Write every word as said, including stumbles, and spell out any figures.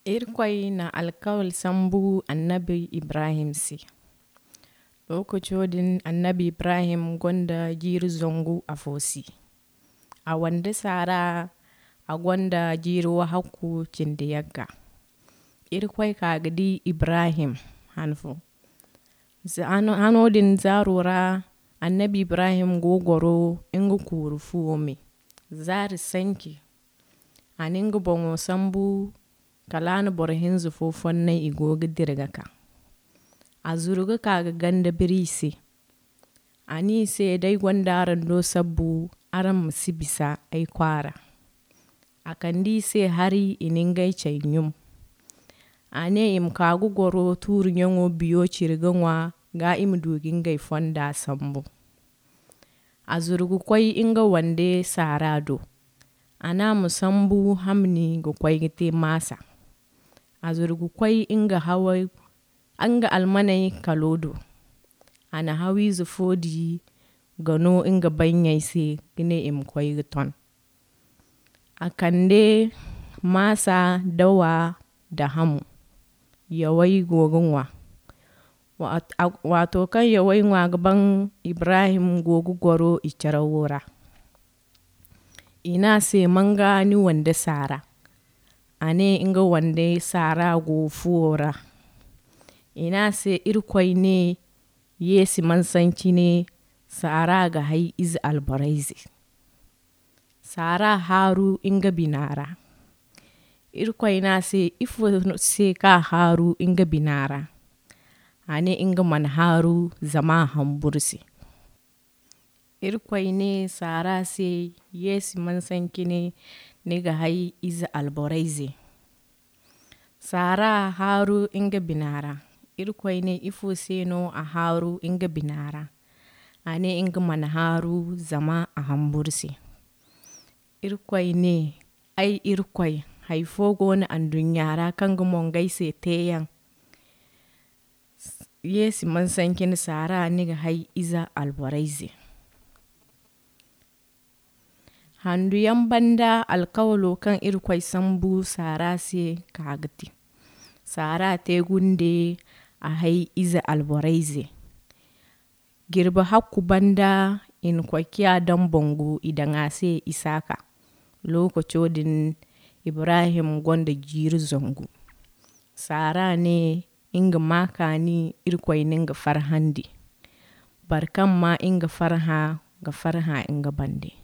Irkwai na alkawal sambu annabi Ibrahim si. Lokacin annabi Ibrahim gwanda jiri zongu a fosi. A wanda sara a gwanda jiri wa haku cindi yagga. Irkwai kagadi Ibrahim hanfu. Hanodin zarora annabi Ibrahim gogoro ingu kuru fuome. Zari sanki. Aningu bongo sambu kalana bor hinzu fofonna igoga dirgaka. Azuruga kaga ganda birisi. Ani se dai gwanda aran do sabu aran musibisa ay kwara. Akandi se hari iningai chainyum. Ane im kagu goro turu nyongo biyo chirgangwa ga im dugingai fonda sambu. Azurugu kwai inga wande sarado. Ana musambu hamni go kwai gite masa. Azurugu kwai inga hawai anga almanai kalodo. Ana hawi zufodi gano inga banyaise gine im kwai giton. Akande masa dawa da hamu. Yawai gogongwa. Wato kan yawai ngwa gaban Ibrahim gogu goro icharawora. Ina se manga ni wande sara. Ane inga wande sara go fuora. Ina se irkwai ne yesi mansanci ne sara ga hai iz albaraizi. Sara haru inga binara. Irkwai na se ifo se ka haru inga binara. Ane inga man haru zama hambursi. Irkwai ne sara se yesi mansanci ne nega hai iz albaraizi. Sara haru inga binara. Irkwai ne ifo se no a haru inga binara. Ane inga man haru zama a hambursi. Irkwai ne ai irkwai haifogo na andunyara kanga mongai se teyan. Yesi mansanci ne sara nega hai iza albaraizi. Handu yambanda alkawalo kan irkwai sambu sara se kagati. Sara te gunde a hai iza albaraizi. Girba haku banda in kwakia dan bongo idan ase isaka. Loko chodin Ibrahim gwanda jiri zongu. Sara ne inga maka ni irkwai ninga farhandi. Barkan ma inga farha ga farha inga bande.